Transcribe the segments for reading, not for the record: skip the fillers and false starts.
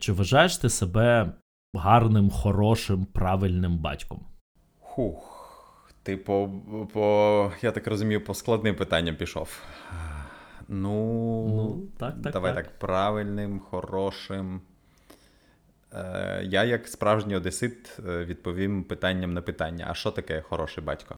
Чи вважаєш ти себе гарним, хорошим, правильним батьком? Я так розумію, по складним питанням пішов. Давай так, правильним, хорошим. Я, як справжній одесит, відповім питанням на питання. А що таке хороший батько?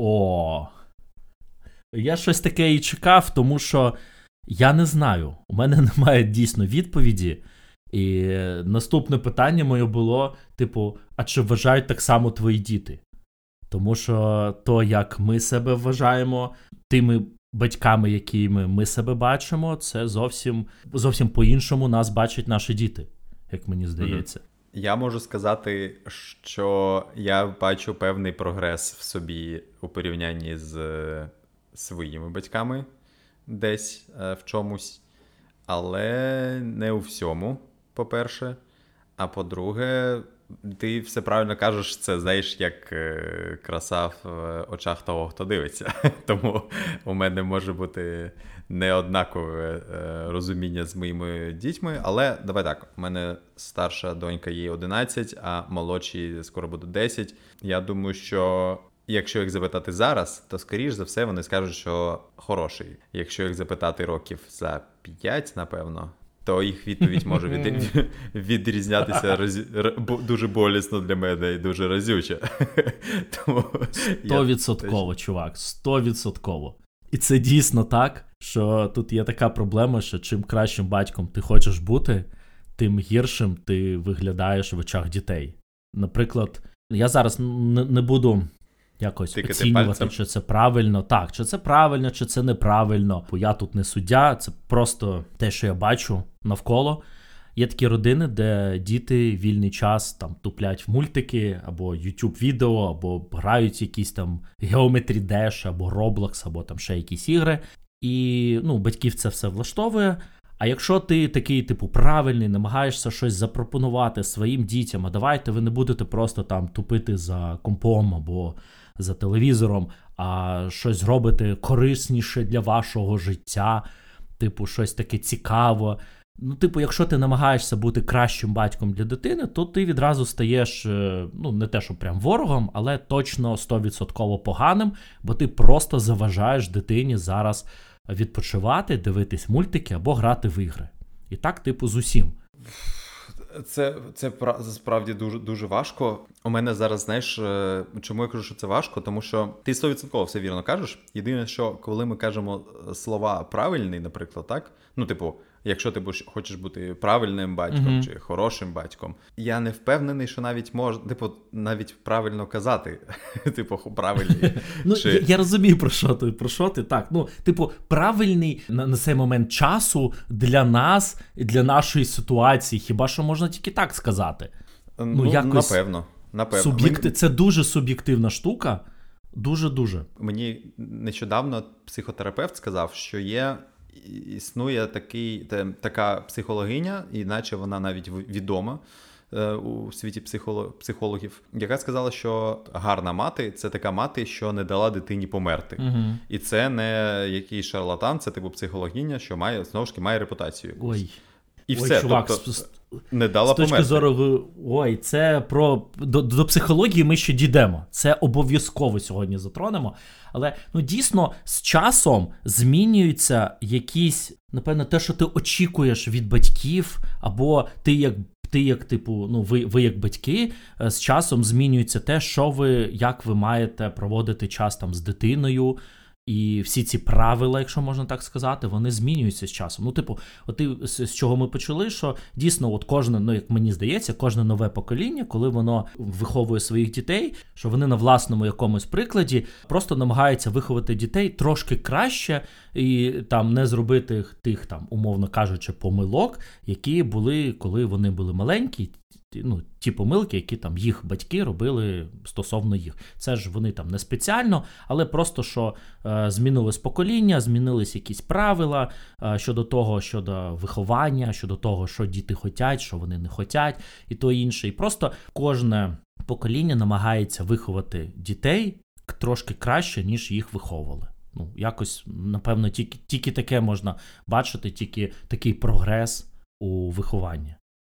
Я щось таке і чекав, тому що я не знаю. У мене немає дійсно відповіді. І наступне питання моє було, а чи вважають так само твої діти? Тому що то, як ми себе вважаємо, тими батьками, якими ми себе бачимо, це зовсім по-іншому нас бачать наші діти, як мені здається. Я можу сказати, що я бачу певний прогрес в собі у порівнянні з своїми батьками десь в чомусь, але не у всьому, по-перше. А по-друге, ти все правильно кажеш, це, знаєш, як краса в очах того, хто дивиться. Тому у мене може бути неоднакове розуміння з моїми дітьми, але давай так, у мене старша донька їй 11, а молодшій скоро буде 10. Я думаю, що якщо їх запитати зараз, то, скоріш за все, вони скажуть, що хороший. Якщо їх запитати років за 5, напевно, то їх відповідь може відрізнятися дуже болісно для мене і дуже разюче. 100%, чувак, 100%. І це дійсно так, що тут є така проблема, що чим кращим батьком ти хочеш бути, тим гіршим ти виглядаєш в очах дітей. Наприклад, я зараз не буду якось оцінювати, чи це правильно. Так, чи це правильно, чи це неправильно. Бо я тут не суддя, це просто те, що я бачу навколо. Є такі родини, де діти вільний час там туплять в мультики, або YouTube-відео, або грають якісь там Geometry Dash, або Roblox, або там ще якісь ігри. І, батьків це все влаштовує. А якщо ти такий, правильний, намагаєшся щось запропонувати своїм дітям, а давайте ви не будете просто там тупити за компом або за телевізором, а щось зробите корисніше для вашого життя, щось таке цікаве. Якщо ти намагаєшся бути кращим батьком для дитини, то ти відразу стаєш, не те, що прям ворогом, але точно 100% поганим, бо ти просто заважаєш дитині зараз відпочивати, дивитись мультики або грати в ігри. І так, з усім. Це справді дуже, дуже важко. У мене зараз, знаєш, чому я кажу, що це важко? Тому що ти 100% все вірно кажеш. Єдине, що коли ми кажемо слова правильний, наприклад, так? Якщо ти хочеш бути правильним батьком чи хорошим батьком, я не впевнений, що навіть навіть правильно казати, правильний. Я розумію, про що ти, так. Правильний на цей момент часу для нас, для нашої ситуації, хіба що можна тільки так сказати? Якось напевно. Це дуже суб'єктивна штука, дуже-дуже. Мені нещодавно психотерапевт сказав, що існує така психологиня, іначе вона навіть відома у світі психологів, яка сказала, що гарна мати – це така мати, що не дала дитині померти. Угу. І це не якийсь шарлатан, це психологиня, що знову ж таки має репутацію. Ой. І все, чувак, не дала померти. З точки зору, це до психології ми ще дійдемо. Це обов'язково сьогодні затронемо. Але, дійсно, з часом змінюються якісь, напевно, те, що ти очікуєш від батьків, або ви як батьки, з часом змінюється те, як ви маєте проводити час там з дитиною. І всі ці правила, якщо можна так сказати, вони змінюються з часом. З чого ми почали, що дійсно кожне, як мені здається, кожне нове покоління, коли воно виховує своїх дітей, що вони на власному якомусь прикладі просто намагаються виховати дітей трошки краще і там не зробити тих, там, умовно кажучи, помилок, які були, коли вони були маленькі. Ті помилки, які там їх батьки робили стосовно їх. Це ж вони там не спеціально, але просто, що змінилось покоління, змінились якісь правила щодо виховання, щодо того, що діти хотять, що вони не хотять, і то інше. І просто кожне покоління намагається виховати дітей трошки краще, ніж їх виховували. Якось, напевно, тільки таке можна бачити, тільки такий прогрес у вихованні.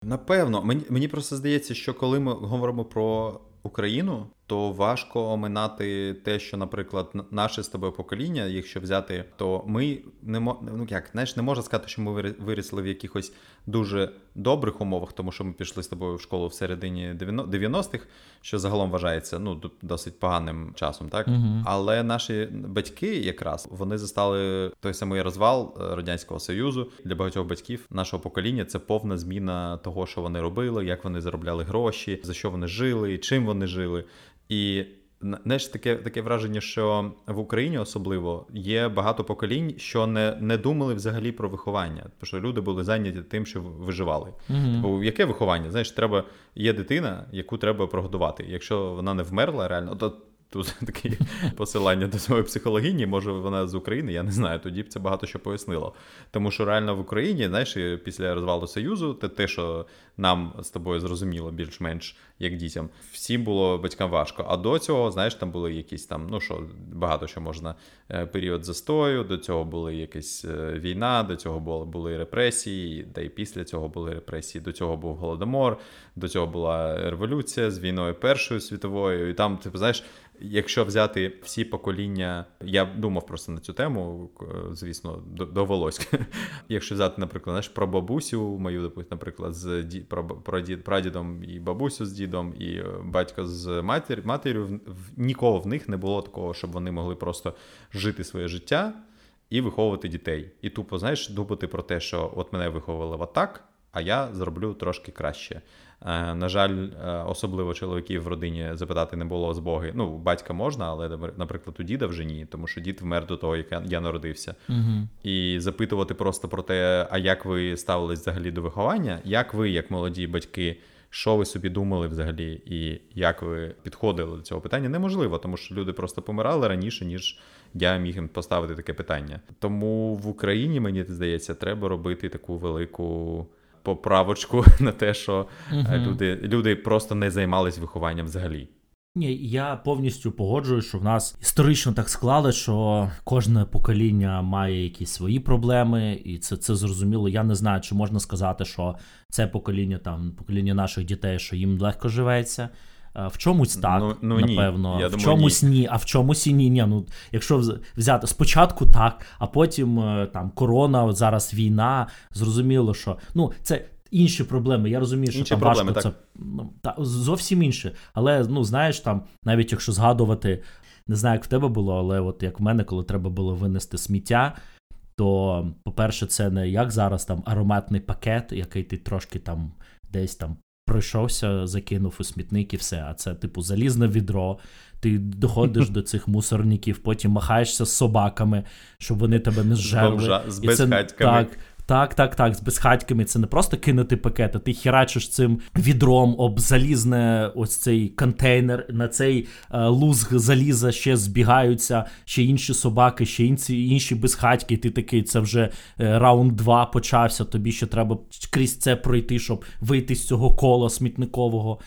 Напевно. Мені просто здається, що коли ми говоримо про Україну, то важко оминати те, що, наприклад, наше з тобою покоління, якщо взяти, то ми не можна сказати, що ми виросли в якихось дуже добрих умовах, тому що ми пішли з тобою в школу в середині 90-х, що загалом вважається досить поганим часом, так? Угу. Але наші батьки якраз, вони застали той самий розвал Радянського Союзу. Для багатьох батьків нашого покоління це повна зміна того, що вони робили, як вони заробляли гроші, за що вони жили, чим вони жили. І, знаєш, таке враження, що в Україні особливо є багато поколінь, що не думали взагалі про виховання. Тому що люди були зайняті тим, що виживали. Mm-hmm. Бо яке виховання? Знаєш, є дитина, яку треба прогодувати. Якщо вона не вмерла реально, то тут таке посилання до своєї психологині, може вона з України, я не знаю, тоді б це багато що пояснило. Тому що реально в Україні, знаєш, після розвалу Союзу, те, що нам з тобою зрозуміло більш-менш, як дітям, всім було батькам важко. А до цього, знаєш, там були якісь там, багато що можна, період застою, до цього була якась війна, до цього були репресії, та й після цього були репресії, до цього був Голодомор, до цього була революція з війною Першою світовою, і там, знаєш, якщо взяти всі покоління, я думав просто на цю тему, звісно, довелось. Якщо взяти, наприклад, знаєш, про бабусю мою, наприклад, про прадідом і бабусю з дідом, і батько з матір'ю, нікого в них не було такого, щоб вони могли просто жити своє життя і виховувати дітей. І тупо, знаєш, думати про те, що от мене виховували отак, а я зроблю трошки краще. На жаль, особливо чоловіків в родині запитати не було збоги. Батька можна, але, наприклад, у діда вже ні, тому що дід вмер до того, як я народився. Угу. І запитувати просто про те, а як ви ставились взагалі до виховання, як ви, як молоді батьки, що ви собі думали взагалі і як ви підходили до цього питання, неможливо, тому що люди просто помирали раніше, ніж я міг їм поставити таке питання. Тому в Україні, мені здається, треба робити таку велику поправочку на те, що люди просто не займались вихованням взагалі. Ні, я повністю погоджуюсь, що в нас історично так склали, що кожне покоління має якісь свої проблеми, і це зрозуміло. Я не знаю, чи можна сказати, що це покоління наших дітей, що їм легко живеться. В чомусь так, напевно, ні. В чомусь ні, а в чомусь і ні. Якщо взяти спочатку так, а потім там корона, зараз війна, зрозуміло, що це інші проблеми. Я розумію, що інші там проблеми, важко зовсім інше. Але, знаєш, там, навіть якщо згадувати, не знаю, як в тебе було, але от як в мене, коли треба було винести сміття, то, по-перше, це не як зараз там ароматний пакет, який ти трошки там десь там пройшовся, закинув у смітник і все. А це, залізне відро, ти доходиш до цих мусорників, потім махаєшся з собаками, щоб вони тебе не зжерли. З безхатьками. Так, з безхатьками. Це не просто кинути пакет, а ти херачиш цим відром об залізне ось цей контейнер, на цей лузг заліза ще збігаються, ще інші собаки, ще інші безхатьки, і ти такий, це вже раунд 2 почався, тобі ще треба крізь це пройти, щоб вийти з цього кола смітникового.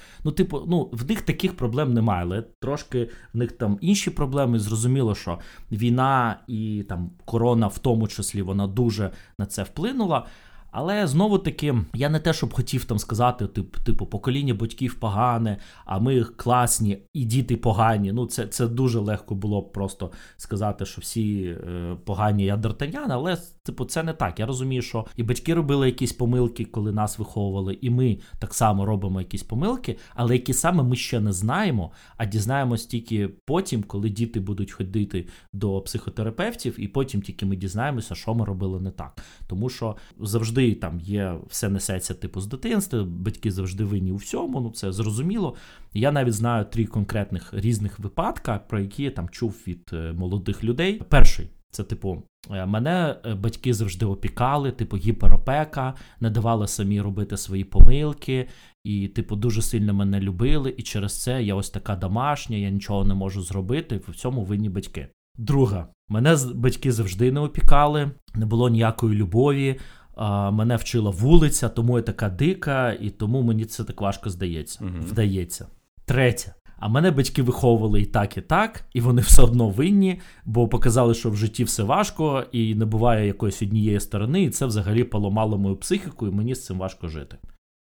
В них таких проблем немає, але трошки в них там інші проблеми. Зрозуміло, що війна і там корона в тому числі, вона дуже на це вплинула. Але знову-таки, я не те, щоб хотів там сказати, покоління батьків погане, а ми класні і діти погані. Це дуже легко було б просто сказати, що всі погані, я Д'Артаньян, але це не так. Я розумію, що і батьки робили якісь помилки, коли нас виховували, і ми так само робимо якісь помилки, але які саме ми ще не знаємо, а дізнаємось тільки потім, коли діти будуть ходити до психотерапевтів, і потім тільки ми дізнаємося, що ми робили не так. Тому що завжди там все несеться з дитинства, батьки завжди винні у всьому, це зрозуміло. Я навіть знаю 3 конкретних різних випадка, про які я там чув від молодих людей. Перший, це мене батьки завжди опікали, гіперопека, не давали самі робити свої помилки, і дуже сильно мене любили, і через це я ось така домашня, я нічого не можу зробити, в цьому винні батьки. Друга, мене батьки завжди не опікали, не було ніякої любові, мене вчила вулиця, тому я така дика, і тому мені це так важко вдається. Третє. А мене батьки виховували і так, і вони все одно винні, бо показали, що в житті все важко, і не буває якоїсь однієї сторони, і це взагалі поламало мою психіку, і мені з цим важко жити.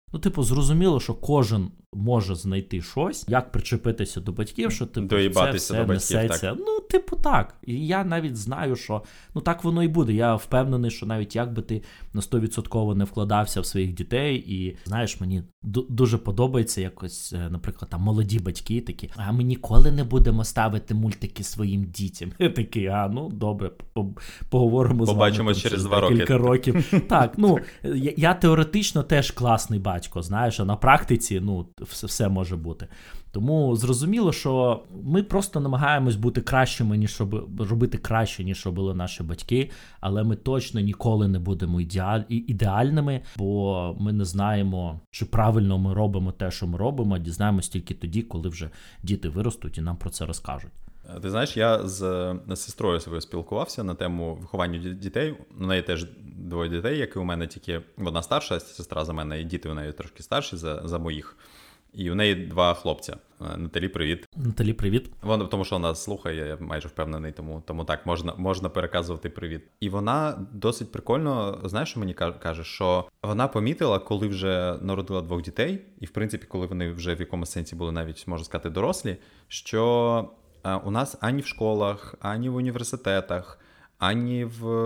Ну, типу, зрозуміло, що кожен може знайти щось, як причепитися до батьків, що типу, це все до батьків, несеться. Так. Ну, типу, так. І я навіть знаю, що так воно і буде. Я впевнений, що навіть як би ти на 100% не вкладався в своїх дітей, і, знаєш, мені дуже подобається якось, наприклад, там молоді батьки такі, а ми ніколи не будемо ставити мультики своїм дітям. Такі, добре, поговоримо побачимо з вами через 2 роки. Кілька років. Так, я теоретично теж класний батько, знаєш, а на практиці, все може бути. Тому зрозуміло, що ми просто намагаємось бути кращими, робити краще, ніж робили наші батьки, але ми точно ніколи не будемо ідеальними, бо ми не знаємо, чи правильно ми робимо те, що ми робимо, дізнаємось тільки тоді, коли вже діти виростуть і нам про це розкажуть. Ти знаєш, я з сестрою своєю спілкувався на тему виховання дітей. У неї теж 2 дітей, як і у мене, тільки вона старша сестра за мене, і діти у неї трошки старші за моїх. І у неї 2 хлопця. Наталі, привіт. Наталі, привіт. Вона, тому що вона слухає, я майже впевнений, тому так, можна переказувати привіт. І вона досить прикольно, знаєш, що мені каже, що вона помітила, коли вже народила 2 дітей, і, в принципі, коли вони вже в якомусь сенсі були навіть, можна сказати, дорослі, що у нас ані в школах, ані в університетах, ані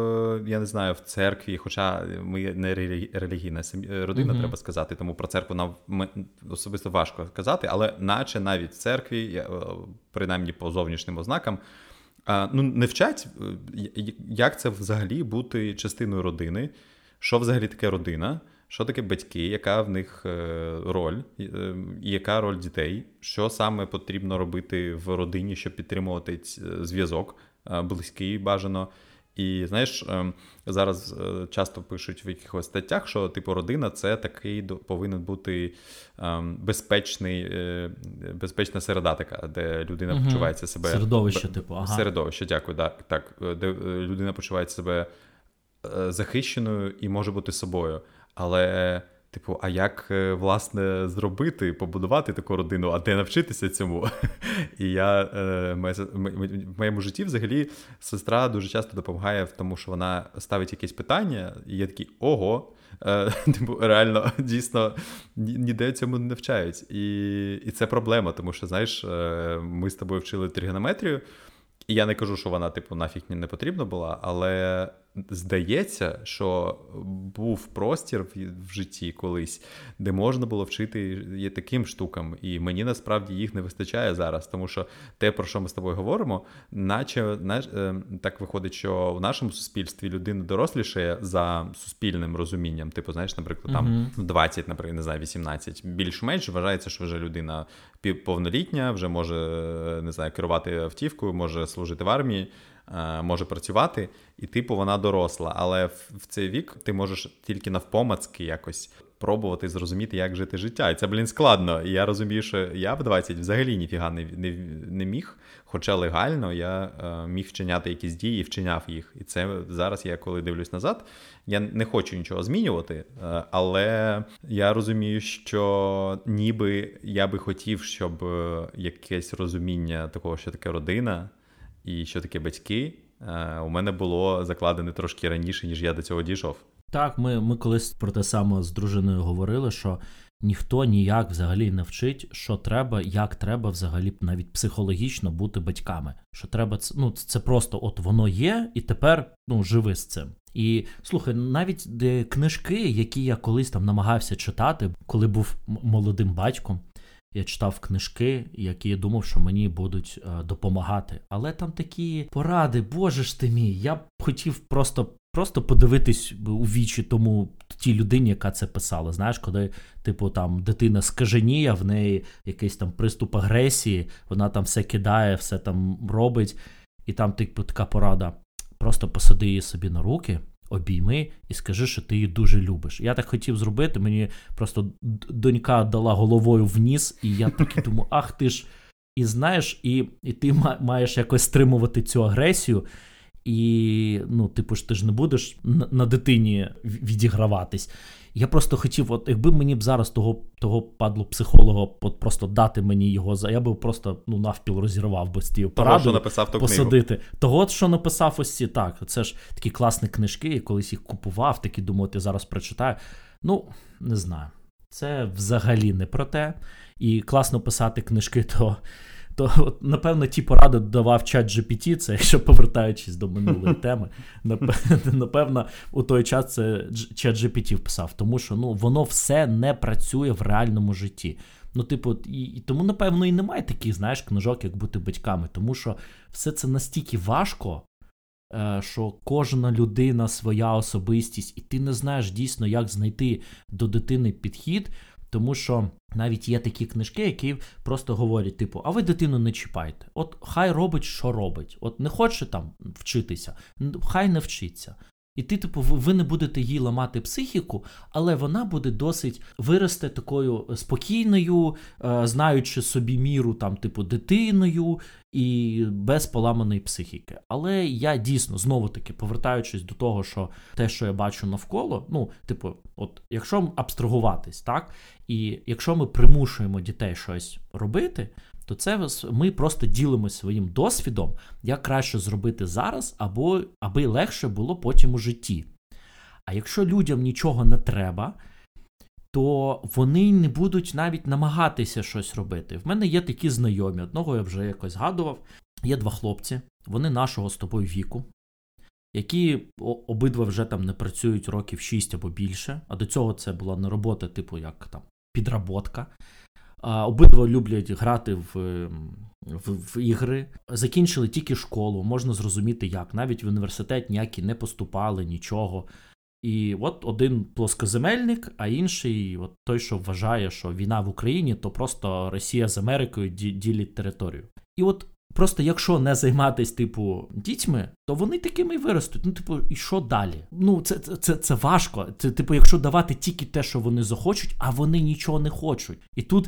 в церкві, хоча ми не релігійна родина, треба сказати, тому про церкву нам особисто важко казати, але наче навіть в церкві, принаймні по зовнішнім ознакам, не вчать, як це взагалі бути частиною родини, що взагалі таке родина, що таке батьки, яка в них роль, і яка роль дітей, що саме потрібно робити в родині, щоб підтримувати зв'язок близький бажано. І, знаєш, зараз часто пишуть в якихось статтях, що, типу, родина – це такий повинен бути безпечна середа така, де людина почувається себе... Середовище, типу, ага. Середовище, дякую, так. Де людина почуває себе захищеною і може бути собою. Але, типу, а як, власне, побудувати таку родину, а де навчитися цьому? І в моєму житті, взагалі, сестра дуже часто допомагає в тому, що вона ставить якесь питання, і я такий, ого, типу, реально, дійсно, ніде цьому не навчають. І це проблема, тому що, знаєш, ми з тобою вчили тригонометрію, і я не кажу, що вона, типу, нафіг мені не потрібна була, але здається, що був простір в житті колись, де можна було вчити таким штукам, і мені насправді їх не вистачає зараз, тому що те, про що ми з тобою говоримо, наче так виходить, що в нашому суспільстві людина дорослішає за суспільним розумінням, типу, знаєш, наприклад, там 20, наприклад, не знаю, 18, більш-менш вважається, що вже людина повнолітня, вже може, не знаю, керувати автівкою, може служити в армії, може працювати, і типу вона доросла. Але в цей вік ти можеш тільки навпомацки якось пробувати зрозуміти, як жити життя. І це, складно. І я розумію, що я в 20 взагалі ніфіга не міг, хоча легально я міг вчиняти якісь дії і вчиняв їх. І це зараз я, коли дивлюсь назад, я не хочу нічого змінювати, але я розумію, що ніби я би хотів, щоб якесь розуміння такого, що таке родина, і що таке батьки, у мене було закладене трошки раніше, ніж я до цього дійшов. Так, ми колись про те саме з дружиною говорили, що ніхто ніяк взагалі не вчить, що треба, як треба взагалі навіть психологічно бути батьками. Що треба, це просто от воно є, і тепер, живи з цим. І, слухай, навіть книжки, які я колись там намагався читати, коли був молодим батьком, я читав книжки, які я думав, що мені будуть допомагати. Але там такі поради, боже ж ти мій, я б хотів просто подивитись у вічі тій людині, яка це писала. Знаєш, коли, типу, там дитина скаженіє, в неї якийсь там приступ агресії, вона там все кидає, все там робить, і там, типу, така порада. Просто посади її собі на руки, обійми і скажи, що ти її дуже любиш. Я так хотів зробити, мені просто донька дала головою вниз, і я такий думаю, ах ти ж, і знаєш, і ти маєш якось стримувати цю агресію, і, типу ж ти ж не будеш на дитині відіграватись. Я просто хотів, от якби мені б зараз того падло психолога просто дати мені його, я би просто навпіл розірвав би з тією порадою посадити. Того, що написав ось ці, так, це ж такі класні книжки, я колись їх купував, такі думаю, я зараз прочитаю. Не знаю. Це взагалі не про те. І класно писати книжки, то от, напевно, ті поради давав чат GPT, це якщо повертаючись до минулої теми, напевно, у той час це чат GPT вписав, тому що воно все не працює в реальному житті. І тому, напевно, і немає таких, знаєш, книжок, як бути батьками, тому що все це настільки важко, що кожна людина своя особистість, і ти не знаєш дійсно, як знайти до дитини підхід, тому що навіть є такі книжки, які просто говорять, а ви дитину не чіпайте. От хай робить, що робить. От не хоче там вчитися, хай не вчиться. І ви не будете їй ламати психіку, але вона буде досить вирости такою спокійною, знаючи собі міру дитиною і без поламаної психіки. Але я дійсно, знову-таки, повертаючись до того, що те, що я бачу навколо, от якщо абстрагуватись, так, і якщо ми примушуємо дітей щось робити, то це ми просто ділимося своїм досвідом, як краще зробити зараз, аби легше було потім у житті. А якщо людям нічого не треба, то вони не будуть навіть намагатися щось робити. В мене є такі знайомі, одного я вже якось згадував, є 2 хлопці, вони нашого з тобою віку, які обидва вже не працюють років 6 або більше, а до цього це була не робота, як підработка. Обидва люблять грати в ігри, закінчили тільки школу, можна зрозуміти як, навіть в університет ніякі не поступали, нічого. І от один плоскоземельник, а інший от той, що вважає, що війна в Україні, то просто Росія з Америкою ділять територію. І от просто якщо не займатися, дітьми, то вони такими і виростуть. І що далі? Це важко. Це, якщо давати тільки те, що вони захочуть, а вони нічого не хочуть. І тут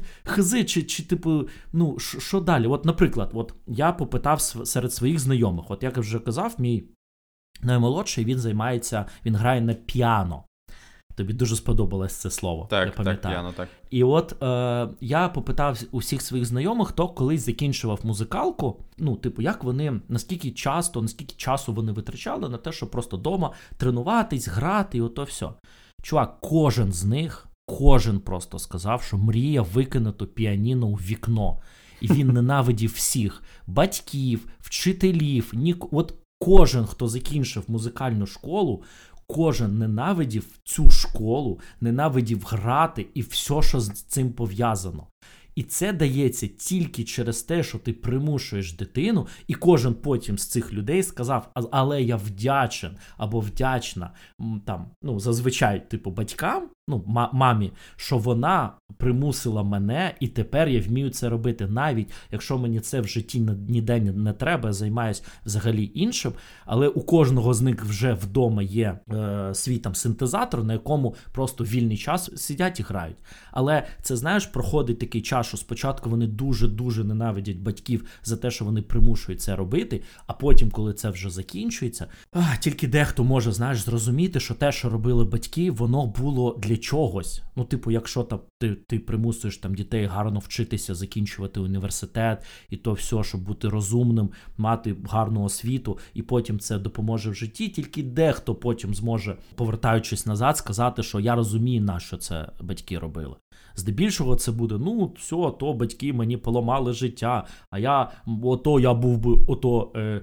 що далі? От, наприклад, я попитав серед своїх знайомих. От, як я вже казав, мій наймолодший, він грає на піано. Тобі дуже сподобалось це слово. Так, я пам'ятаю. Так, піано, так. І от я попитав у всіх своїх знайомих, хто колись закінчував музикалку, як вони, наскільки часу вони витрачали на те, щоб просто вдома тренуватись, грати і ото все. Чувак, кожен просто сказав, що мріяв викинути піаніно у вікно. І він ненавидів всіх. Батьків, вчителів, от кожен, хто закінчив музикальну школу, кожен ненавидів цю школу, ненавидів грати і все, що з цим пов'язано. І це дається тільки через те, що ти примушуєш дитину, і кожен потім з цих людей сказав, але я вдячен або вдячна зазвичай батькам, мамі, що вона примусила мене, і тепер я вмію це робити. Навіть якщо мені це в житті ніде не треба, я займаюся взагалі іншим, але у кожного з них вже вдома є свій синтезатор, на якому просто вільний час сидять і грають. Але це, знаєш, проходить такий час, що спочатку вони дуже-дуже ненавидять батьків за те, що вони примушують це робити, а потім, коли це вже закінчується, тільки дехто може, знаєш, зрозуміти, що те, що робили батьки, воно було для чогось. Якщо ти примусуєш дітей гарно вчитися, закінчувати університет, і то все, щоб бути розумним, мати гарну освіту, і потім це допоможе в житті, тільки дехто потім зможе, повертаючись назад, сказати, що я розумію, на що це батьки робили. Здебільшого це буде, все, то батьки мені поламали життя, а я був би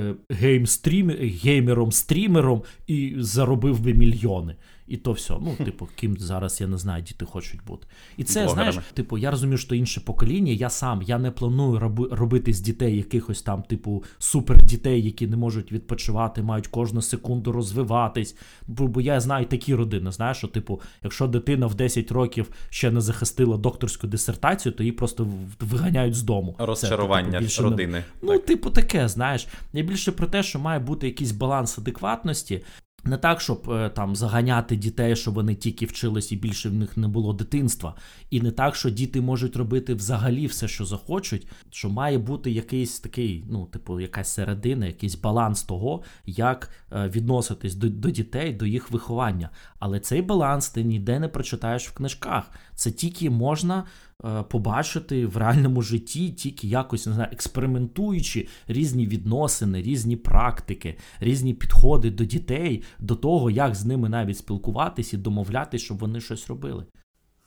геймером-стрімером і заробив би мільйони. І то все. Ким зараз, я не знаю, діти хочуть бути. І це, знаєш, я розумію, що інше покоління, я не планую робити з дітей якихось супер дітей, які не можуть відпочивати, мають кожну секунду розвиватись. Бо я знаю такі родини, знаєш, що, якщо дитина в 10 років ще не захистила докторську дисертацію, то її просто виганяють з дому. Розчарування родини. Таке, знаєш. Я більше про те, що має бути якийсь баланс адекватності. Не так, щоб заганяти дітей, щоб вони тільки вчились і більше в них не було дитинства. І не так, що діти можуть робити взагалі все, що захочуть. Що має бути якийсь такий, якась середина, якийсь баланс того, як відноситись до дітей, до їх виховання. Але цей баланс ти ніде не прочитаєш в книжках. Це тільки можна побачити в реальному житті, тільки якось, не знаю, експериментуючи різні відносини, різні практики, різні підходи до дітей, до того, як з ними навіть спілкуватись і домовлятись, щоб вони щось робили.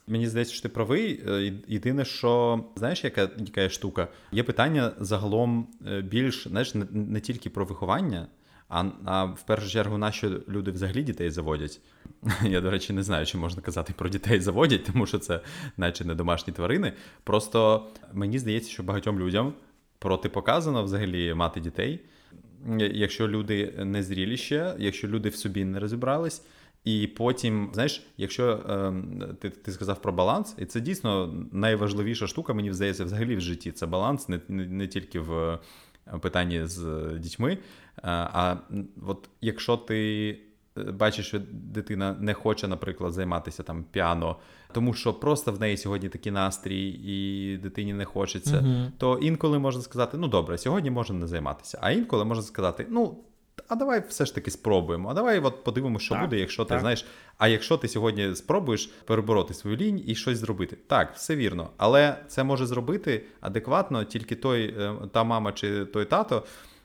Мені здається, що ти правий. Єдине, що, знаєш, яка є штука? Є питання загалом більш, знаєш, не тільки про виховання, а в першу чергу, на що люди взагалі дітей заводять. Я, до речі, не знаю, чи можна казати про дітей заводять, тому що це наче не домашні тварини. Просто мені здається, що багатьом людям протипоказано взагалі мати дітей, якщо люди не зрілі ще, якщо люди в собі не розібрались. І потім, знаєш, якщо ти сказав про баланс, і це дійсно найважливіша штука, мені здається, взагалі в житті. Це баланс не тільки в питанні з дітьми, а от якщо ти бачиш, що дитина не хоче, наприклад, займатися там піано, тому що просто в неї сьогодні такий настрій і дитині не хочеться, то інколи можна сказати, ну добре, сьогодні можна не займатися, а інколи можна сказати, ну, а давай все ж таки спробуємо, а давай от подивимося, що буде, якщо ти, знаєш, а якщо ти сьогодні спробуєш перебороти свою лінь і щось зробити. Так, все вірно, але це може зробити адекватно тільки та мама чи той тато,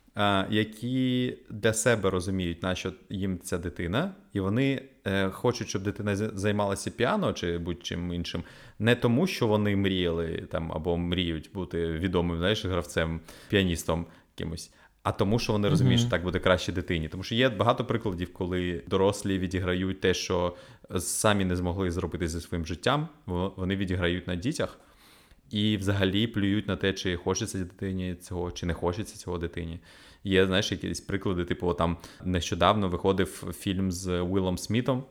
які для себе розуміють, на що їм ця дитина, і вони хочуть, щоб дитина займалася піано чи будь-чим іншим, не тому, що вони мріяли там або мріють бути відомим, знаєш, гравцем, піаністом якимось, а тому, що вони розуміють, що так буде краще дитині. Тому що є багато прикладів, коли дорослі відіграють те, що самі не змогли зробити зі своїм життям, вони відіграють на дітях і взагалі плюють на те, чи хочеться дитині цього, чи не хочеться цього дитині. Є, знаєш, якісь приклади, типу, там нещодавно виходив фільм з Уиллом Смітом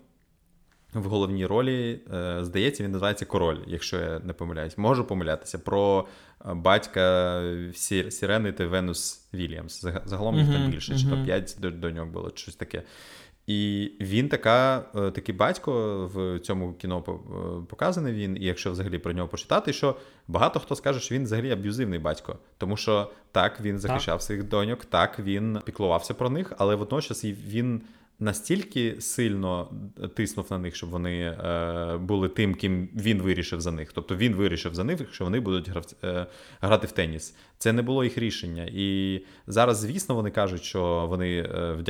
в головній ролі, здається, він називається «Король», якщо я не помиляюсь. Можу помилятися. Про батька Сірени та Венус Вільямс. Загалом їх там більше, чи то 5 доньок було, щось таке. І він такий батько, в цьому кіно показаний він, і якщо взагалі про нього почитати, що багато хто скаже, що він взагалі аб'юзивний батько. Тому що так, він захищав своїх доньок, так, він піклувався про них, але водночас він настільки сильно тиснув на них, щоб вони були тим, ким він вирішив за них. Тобто він вирішив за них, що вони будуть грати в теніс. Це не було їх рішення. І зараз, звісно, вони кажуть, що вони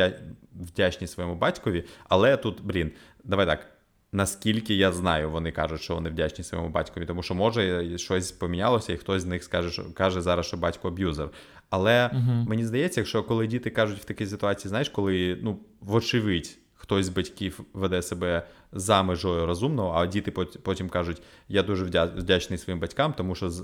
вдячні своєму батькові, але тут, давай так, наскільки я знаю, вони кажуть, що вони вдячні своєму батькові, тому що, може, щось помінялося, і хтось з них каже зараз, що батько аб'юзер. Але мені здається, якщо коли діти кажуть в такій ситуації, знаєш, коли, вочевидь, хтось з батьків веде себе за межою розумного, а діти потім кажуть, я дуже вдячний своїм батькам, тому що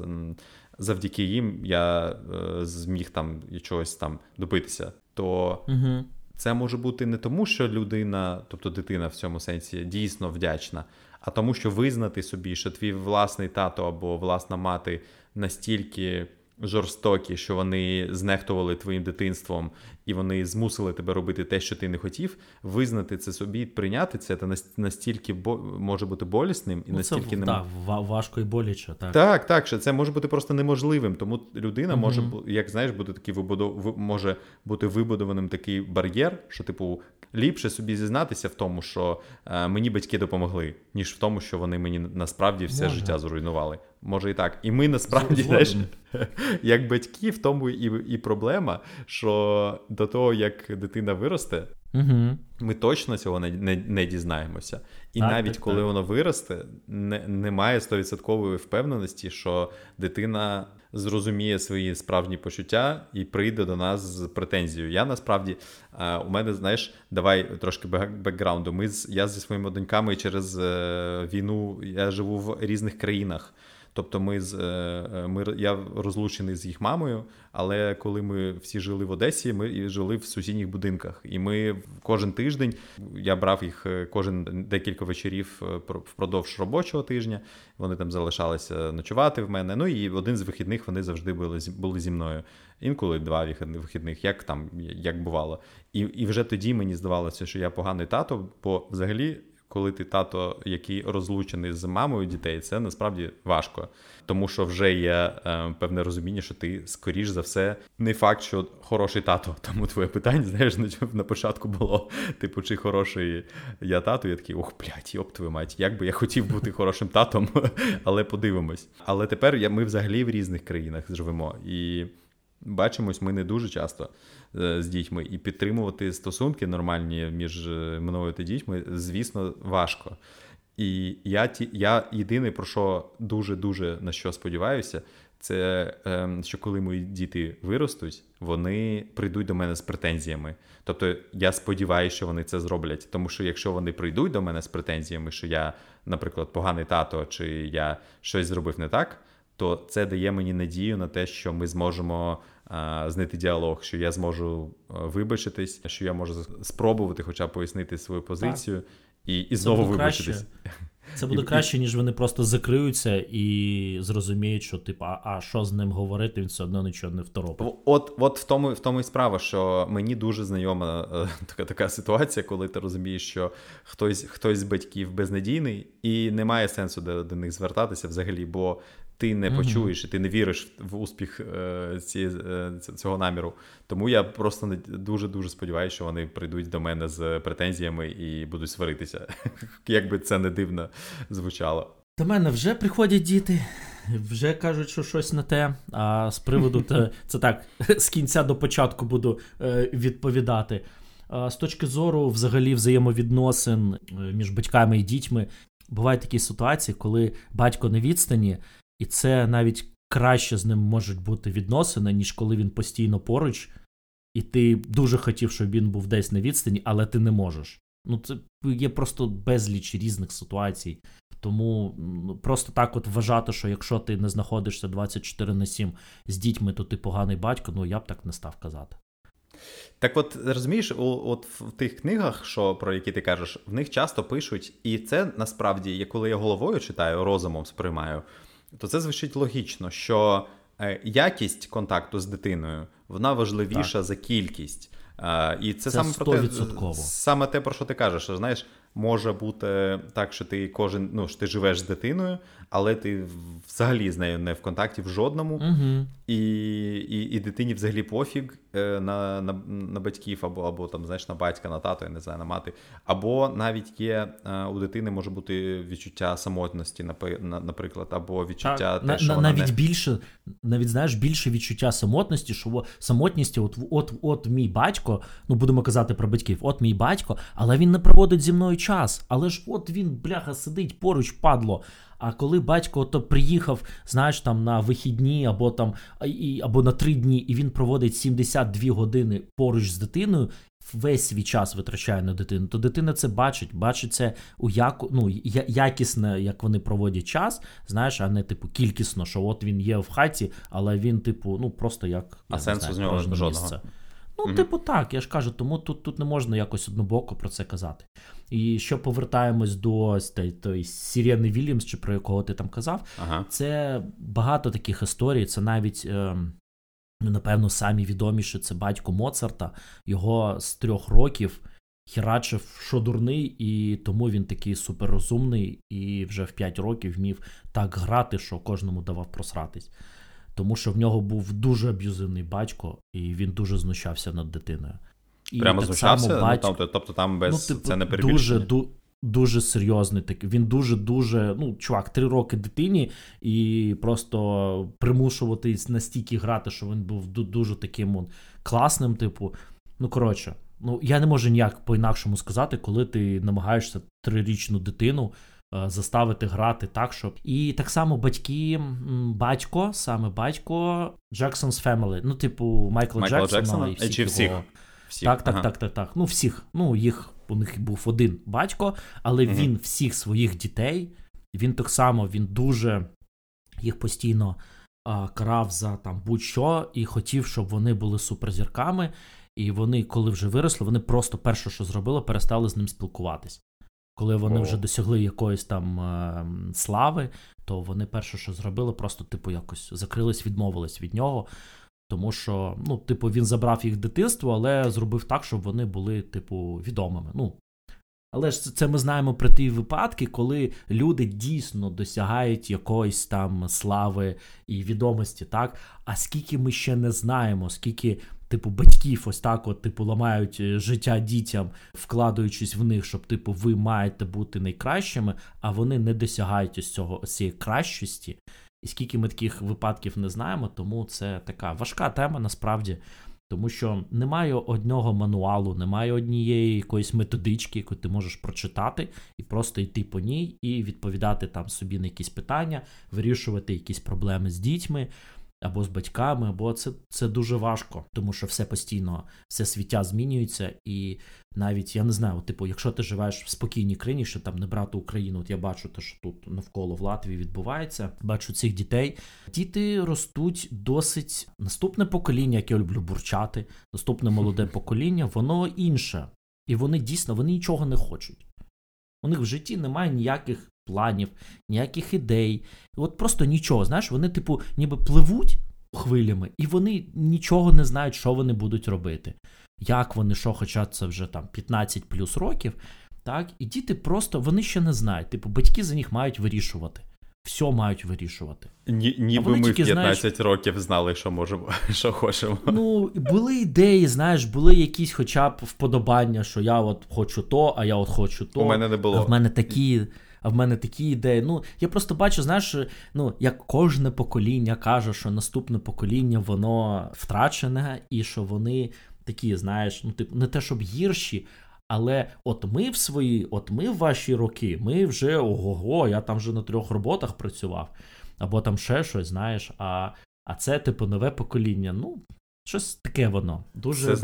завдяки їм я зміг там чогось там добитися, то це може бути не тому, що людина, тобто дитина в цьому сенсі дійсно вдячна, а тому, що визнати собі, що твій власний тато або власна мати настільки жорстокі, що вони знехтували твоїм дитинством і вони змусили тебе робити те, що ти не хотів, визнати це собі, прийняти це настільки може бути болісним і настільки важко і боляче. Так, що це може бути просто неможливим, тому людина може, як знаєш, бути такий може бути вибудованим такий бар'єр, що типу ліпше собі зізнатися в тому, що мені батьки допомогли, ніж в тому, що вони мені насправді все життя зруйнували. Може і так. І ми насправді, знаєш, як батьки, в тому і проблема, що до того, як дитина виросте, ми точно цього не дізнаємося. І навіть коли воно виросте, немає 100% впевненості, що дитина зрозуміє свої справжні почуття і прийде до нас з претензією. Я насправді, у мене, знаєш, давай трошки бекграунду. Я зі своїми доньками через війну, я живу в різних країнах. Тобто я розлучений з їх мамою, але коли ми всі жили в Одесі, ми жили в сусідніх будинках. І ми кожен тиждень, я брав їх декілька вечорів впродовж робочого тижня, вони там залишалися ночувати в мене, і один з вихідних вони завжди були зі мною. Інколи 2 вихідних, як бувало. І вже тоді мені здавалося, що я поганий тато, бо взагалі коли ти тато, який розлучений з мамою дітей, це насправді важко. Тому що вже є певне розуміння, що ти, скоріш за все, не факт, що хороший тато. Тому твоє питання, знаєш, на початку було, типу, чи хороший я тато? Я такий, йоп твою мать, як би я хотів бути хорошим татом, але подивимось. Але тепер ми взагалі в різних країнах живемо. І бачимось ми не дуже часто з дітьми, і підтримувати стосунки нормальні між мною та дітьми, звісно, важко. І я єдине, про що дуже-дуже на що сподіваюся, це що коли мої діти виростуть, вони прийдуть до мене з претензіями. Тобто я сподіваюся, що вони це зроблять. Тому що якщо вони прийдуть до мене з претензіями, що я, наприклад, поганий тато, чи я щось зробив не так, то це дає мені надію на те, що ми зможемо знайти діалог, що я зможу вибачитись, що я можу спробувати хоча б пояснити свою позицію і знову вибачитись. Це буде краще, ніж вони просто закриються і зрозуміють, що типу, а що з ним говорити, він все одно нічого не второпить. От в тому і справа, що мені дуже знайома така ситуація, коли ти розумієш, що хтось з батьків безнадійний і немає сенсу до них звертатися взагалі, бо ти не почуєш і ти не віриш в успіх цього наміру. Тому я просто дуже-дуже сподіваюся, що вони прийдуть до мене з претензіями і будуть сваритися. Як би це не дивно звучало. До мене вже приходять діти, вже кажуть, що щось не те, а з приводу, це так, з кінця до початку буду відповідати. З точки зору взагалі взаємовідносин між батьками і дітьми, бувають такі ситуації, коли батько на відстані, і це навіть краще з ним можуть бути відносини, ніж коли він постійно поруч, і ти дуже хотів, щоб він був десь на відстані, але ти не можеш. Ну, це є просто безліч різних ситуацій. Тому просто так от вважати, що якщо ти не знаходишся 24/7 з дітьми, то ти поганий батько, ну я б так не став казати. Так от, розумієш, от в тих книгах, про які ти кажеш, в них часто пишуть, і це насправді, коли я головою читаю, розумом сприймаю, то це звучить логічно, що якість контакту з дитиною, вона важливіша за кількість. І це саме те, про що ти кажеш, що, знаєш, може бути так, що ти що ти живеш з дитиною, але ти взагалі з нею не в контакті в жодному, і дитині взагалі пофіг на батьків, або там, знаєш, на батька, на тато, я не знаю, на мати. Або навіть є, у дитини може бути відчуття самотності, наприклад, або відчуття навіть, знаєш, більше відчуття самотності, що самотність, от мій батько, ну будемо казати про батьків, от мій батько, але він не проводить зі мною час, але ж от він, бляха, сидить поруч, падло. А коли батько то приїхав, знаєш, там на вихідні або на 3 дні, і він проводить 72 години поруч з дитиною, весь свій час витрачає на дитину, то дитина це бачить це якісне, як вони проводять час, знаєш, а не типу кількісно, що от він є в хаті, але він типу, просто як... А сенсу з нього жодного. Типу так, я ж кажу, тому тут не можна якось однобоко про це казати. І що повертаємось до тої Сірени Вільямс, чи про якого ти там казав, це багато таких історій, це навіть, напевно, самі відоміші, це батько Моцарта, його з 3 років херачив, що дурний, і тому він такий суперрозумний, і вже в 5 років вмів так грати, що кожному давав просратись. Тому що в нього був дуже аб'юзивний батько, і він дуже знущався над дитиною. І прямо знущався? Тобто там це не перебільшення? Дуже серйозний такий. Він дуже, чувак, 3 роки дитині, і просто примушувати настільки грати, що він був дуже таким класним, типу. Я не можу ніяк по-інакшому сказати, коли ти намагаєшся 3-річну дитину заставити грати так, щоб... І так само батько Jackson's Family, Майкла Джексона і всіх. Так. Всіх. У них був один батько, але він всіх своїх дітей, він так само, він дуже їх постійно карав за там будь-що і хотів, щоб вони були суперзірками, і вони, коли вже виросли, вони просто перше, що зробили, перестали з ним спілкуватись. Коли вони вже досягли якоїсь там слави, то вони перше, що зробили, просто, якось закрились, відмовились від нього. Тому що, він забрав їх дитинство, але зробив так, щоб вони були, відомими. Але ж це ми знаємо про ті випадки, коли люди дійсно досягають якоїсь там слави і відомості, так? А скільки ми ще не знаємо, скільки... батьків ось так ламають життя дітям, вкладаючись в них, щоб, ви маєте бути найкращими, а вони не досягають цієї кращості. І скільки ми таких випадків не знаємо, тому це така важка тема, насправді. Тому що немає одного мануалу, немає однієї якоїсь методички, яку ти можеш прочитати і просто йти по ній і відповідати там собі на якісь питання, вирішувати якісь проблеми з дітьми або з батьками, або це дуже важко, тому що все постійно, все свіття змінюється, і навіть, я не знаю, типу, якщо ти живеш в спокійній країні, що там не брати Україну, от я бачу те, що тут навколо в Латвії відбувається, бачу цих дітей. Діти ростуть досить, наступне покоління, яке я люблю бурчати, наступне молоде покоління, воно інше. І вони дійсно, вони нічого не хочуть. У них в житті немає ніяких планів, ніяких ідей. І от просто нічого, знаєш, вони типу ніби пливуть хвилями, і вони нічого не знають, що вони будуть робити. Як вони, що, хоча це вже там 15 плюс років, так, і діти просто, вони ще не знають, типу, батьки за них мають вирішувати. Все мають вирішувати. Ніби ми в 15 років знали, що можемо, що хочемо. Ну, були ідеї, знаєш, були якісь хоча б вподобання, що я от хочу то, а я от хочу то. У мене не було. А в мене такі ідеї. Ну, я просто бачу, знаєш, ну, як кожне покоління каже, що наступне покоління, воно втрачене, і що вони такі, знаєш, ну, типу, не те, щоб гірші, але от ми в ваші роки, ми вже, ого-го, я там вже на 3 роботах працював, або там ще щось, знаєш, а це, типу, нове покоління, ну, щось таке воно, дуже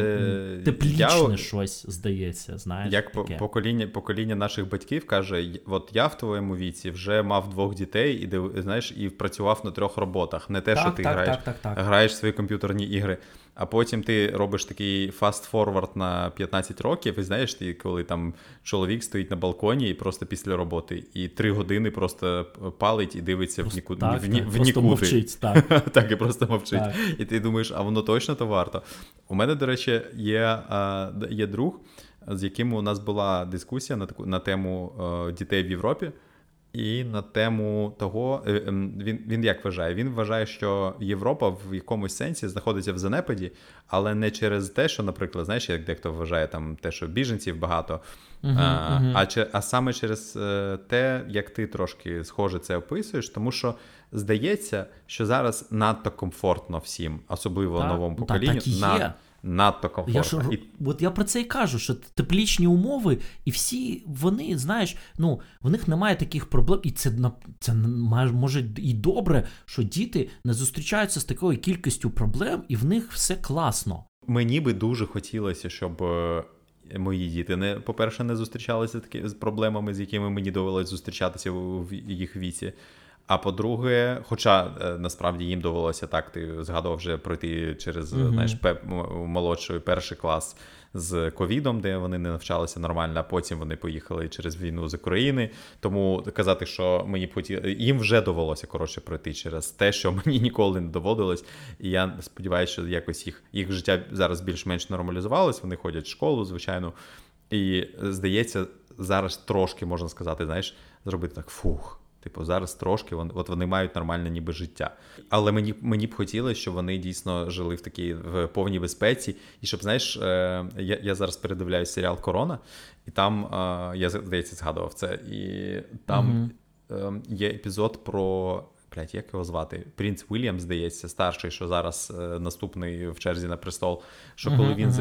теплічне щось, здається, знаєш. Як покоління наших батьків каже, от я в твоєму віці вже мав 2 дітей і працював на 3 роботах. Не те, що ти граєш в свої комп'ютерні ігри, а потім ти робиш такий фаст-форвард на 15 років, і знаєш, ти коли там чоловік стоїть на балконі і просто після роботи, і 3 години просто палить і дивиться в нікуди. Просто мовчить, так. Так, і просто мовчить. Так. І ти думаєш, а воно точно то варто? У мене, до речі, є друг, з яким у нас була дискусія на тему дітей в Європі. І на тему того, він як вважає? Він вважає, що Європа в якомусь сенсі знаходиться в занепаді, але не через те, що, наприклад, знаєш, як дехто вважає там те, що біженців багато, а саме через те, як ти трошки схоже це описуєш, тому що здається, що зараз надто комфортно всім, особливо новому поколінню. Так і є. Надто комфортно. От я про це і кажу, що теплічні умови, і всі вони, знаєш, ну, в них немає таких проблем, і це може і добре, що діти не зустрічаються з такою кількістю проблем, і в них все класно. Мені би дуже хотілося, щоб мої діти, по-перше, не зустрічалися з проблемами, з якими мені довелося зустрічатися в їх віці. А по-друге, хоча насправді їм довелося так, ти згадував вже пройти через, знаєш, молодший перший клас з ковідом, де вони не навчалися нормально, а потім вони поїхали через війну з України. Тому казати, що мені б їм вже довелося, коротше, пройти через те, що мені ніколи не доводилось. І я сподіваюся, що якось їх життя зараз більш-менш нормалізувалось, вони ходять в школу, звичайно. І, здається, зараз трошки, можна сказати, знаєш, зробити так, фух. Типу, зараз трошки, от вони мають нормальне ніби життя. Але мені б хотілося, щоб вони дійсно жили в повній безпеці. І щоб, знаєш, я зараз передивляюсь серіал «Корона», і там, я, здається, згадував це, і там є епізод про, як його звати? Принц Вільям, здається, старший, що зараз наступний в черзі на престол, що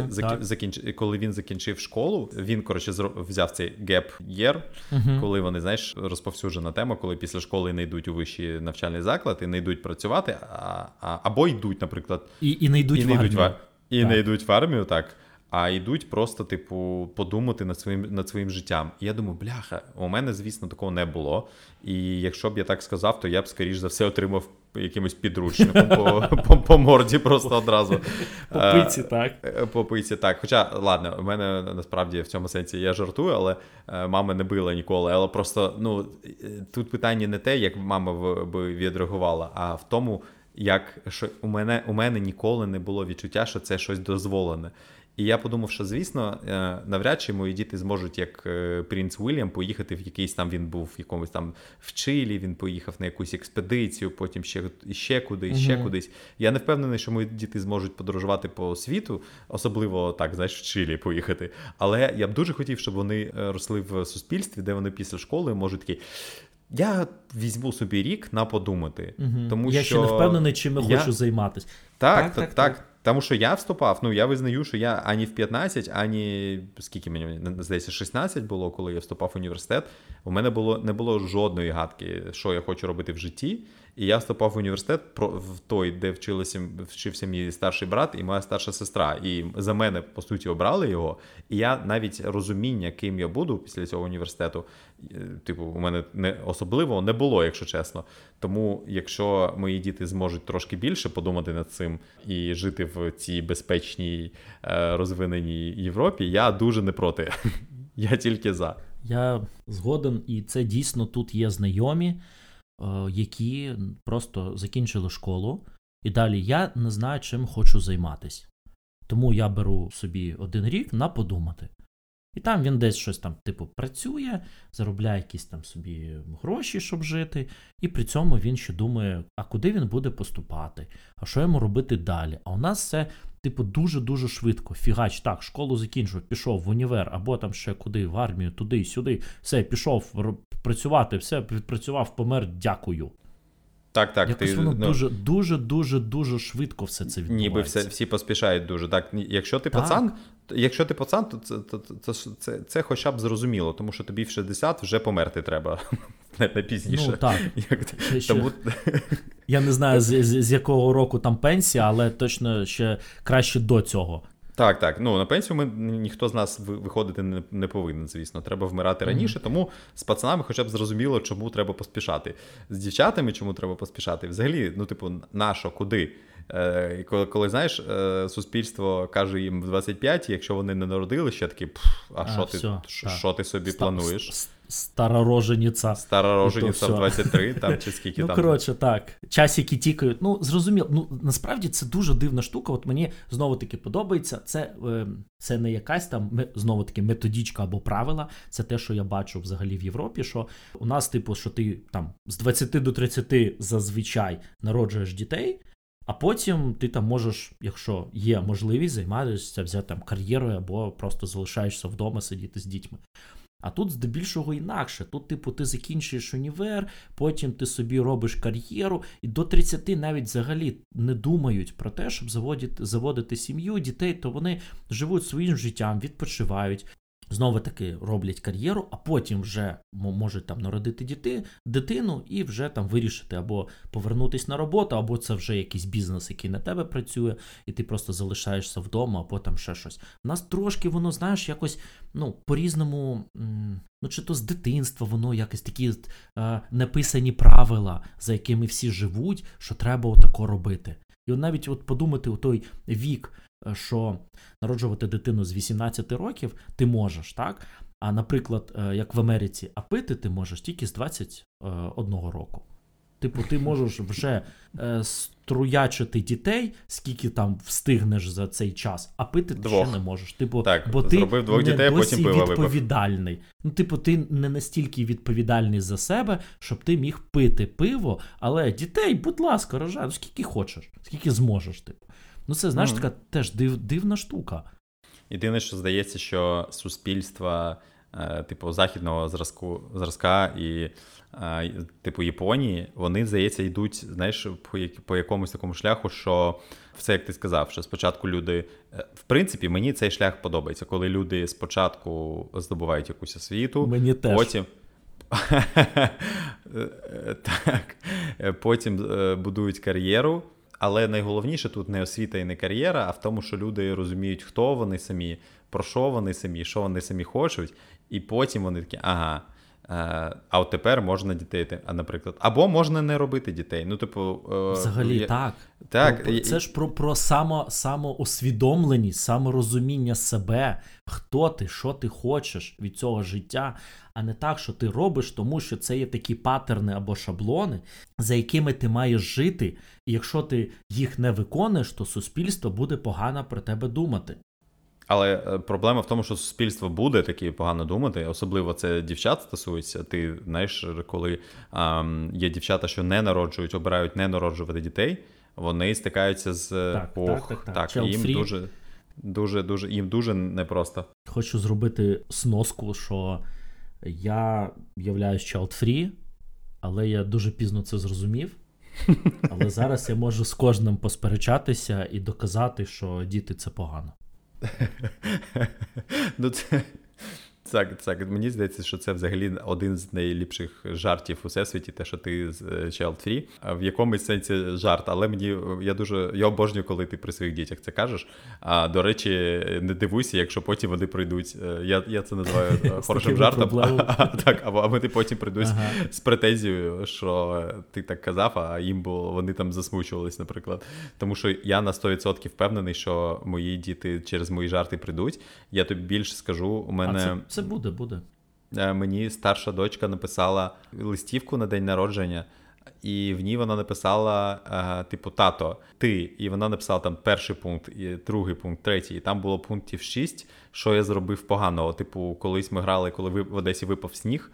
коли він закінчив школу, він, коротше, взяв цей gap year, коли вони, знаєш, розповсюджена тема, коли після школи не йдуть у вищий навчальний заклад і не йдуть працювати, або йдуть, наприклад, і не йдуть в армію. І не йдуть в армію, так. А йдуть просто, типу, подумати над своїм життям. І я думаю, бляха, у мене, звісно, такого не було. І якщо б я так сказав, то я б, скоріш за все, отримав якимось підручником по морді просто одразу. По пиці, так? По пиці, так. Хоча, ладно, у мене, насправді, в цьому сенсі я жартую, але мама не била ніколи. Але просто, ну, тут питання не те, як мама би відреагувала, а в тому, що у мене ніколи не було відчуття, що це щось дозволене. І я подумав, що, звісно, навряд чи мої діти зможуть, як принц Вільям, поїхати в якийсь там, він був в якомусь там в Чилі, він поїхав на якусь експедицію, потім ще кудись. Я не впевнений, що мої діти зможуть подорожувати по світу, особливо так, знаєш, в Чилі поїхати. Але я б дуже хотів, щоб вони росли в суспільстві, де вони після школи можуть такі: я візьму собі рік на подумати. Тому я ще не впевнений, чим я хочу займатися. Так. Тому що я вступав, я визнаю, що я ані в 15, ані, скільки мені, здається, 16 було, коли я вступав в університет, у мене не було жодної гадки, що я хочу робити в житті. І я вступав в університет, в той, де вчився мій старший брат і моя старша сестра. І за мене, по суті, обрали його. І я навіть розуміння, ким я буду після цього університету, у мене особливо не було, якщо чесно. Тому, якщо мої діти зможуть трошки більше подумати над цим і жити в цій безпечній, розвиненій Європі, я дуже не проти. Я тільки за. Я згоден, і це дійсно тут є знайомі, які просто закінчили школу, і далі я не знаю, чим хочу займатися. Тому я беру собі 1 рік на подумати. І там він десь щось там, працює, заробляє якісь там собі гроші, щоб жити, і при цьому він ще думає, а куди він буде поступати, а що йому робити далі. А у нас це, дуже-дуже швидко. Фігач, так, школу закінчив, пішов в універ, або там ще куди, в армію, туди, сюди, все, пішов працювати, все, відпрацював, помер, дякую. Так. Якось воно дуже швидко все це відбувається. Ніби всі поспішають дуже. Так, якщо ти пацан, то це хоча б зрозуміло, тому що тобі в 60 вже померти треба. Не пізніше. Так. Я не знаю, з якого року там пенсія, але точно ще краще до цього. Так. На пенсію ніхто з нас виходити не повинен, звісно. Треба вмирати раніше, тому з пацанами хоча б зрозуміло, чому треба поспішати. З дівчатами чому треба поспішати? Взагалі, на що, куди? Коли, знаєш, суспільство каже їм в 25, якщо вони не народили, ще такі, що ти собі плануєш? Старороженіця в 23, там, чи скільки там. Коротше, так. Часики тікають. Зрозуміло. Насправді це дуже дивна штука. От мені знову-таки подобається. Це не якась там, знову-таки, методичка або правила. Це те, що я бачу взагалі в Європі, що у нас, що ти там з 20 до 30 зазвичай народжуєш дітей, а потім ти там можеш, якщо є можливість, займатися, взяти там кар'єрою або просто залишаєшся вдома сидіти з дітьми. А тут здебільшого інакше. Тут, ти закінчуєш універ, потім ти собі робиш кар'єру, і до 30 навіть взагалі не думають про те, щоб заводити сім'ю, дітей, то вони живуть своїм життям, відпочивають. Знову-таки роблять кар'єру, а потім вже можуть там народити дитину і вже там вирішити або повернутися на роботу, або це вже якийсь бізнес, який на тебе працює, і ти просто залишаєшся вдома, або там ще щось. У нас трошки воно, знаєш, якось, по-різному, чи то з дитинства воно якось такі неписані правила, за якими всі живуть, що треба отако робити. І навіть подумати у той вік, що народжувати дитину з 18 років ти можеш, так? А, наприклад, як в Америці, а пити ти можеш тільки з 21 року. Ти можеш вже струячити дітей, скільки там встигнеш за цей час, а пити ти ще не можеш. Бо ти зробив 2 дітей, досі відповідальний. Ти не настільки відповідальний за себе, щоб ти міг пити пиво, але дітей, будь ласка, рожай, скільки хочеш, скільки зможеш, це, знаєш, така теж дивна штука. Єдине, що здається, що суспільства, західного зразка і, Японії, вони, здається, йдуть, знаєш, по якомусь такому шляху, що все, як ти сказав, що спочатку люди... В принципі, мені цей шлях подобається, коли люди спочатку здобувають якусь освіту, мені теж. Потім будують кар'єру. Але найголовніше тут не освіта і не кар'єра, а в тому, що люди розуміють, хто вони самі, про що вони самі хочуть, і потім вони такі, а от тепер можна дітей, наприклад, або можна не робити дітей. Взагалі так. Це ж про самоусвідомленість, саморозуміння себе, хто ти, що ти хочеш від цього життя, а не так, що ти робиш, тому що це є такі паттерни або шаблони, за якими ти маєш жити, і якщо ти їх не виконуєш, то суспільство буде погано про тебе думати. Але проблема в тому, що суспільство буде таки погано думати, особливо це дівчат стосується. Ти знаєш, коли є дівчата, що не народжують, обирають не народжувати дітей, вони стикаються з їм дуже непросто. Хочу зробити сноску, що я являюсь child-free, але я дуже пізно це зрозумів. Але зараз я можу з кожним посперечатися і доказати, що діти – це погано. Ну, це, мені здається, що це взагалі один з найліпших жартів у всесвіті, те, що ти з Child Free. В якомусь сенсі жарт, але я обожнюю, коли ти при своїх дітях це кажеш. До речі, не дивуйся, якщо потім вони прийдуть, я це називаю хорошим жартом, або ти потім прийдуть з претензією, що ти так казав, а вони там засмучувались, наприклад. Тому що я на 100% впевнений, що мої діти через мої жарти прийдуть. Я тобі більше скажу, у мене... Це буде. Мені старша дочка написала листівку на день народження, і в ній вона написала, типу, тато, ти. І вона написала там перший пункт, і другий пункт, третій. І там було пунктів 6, що я зробив поганого. Типу, колись ми грали, коли в Одесі випав сніг,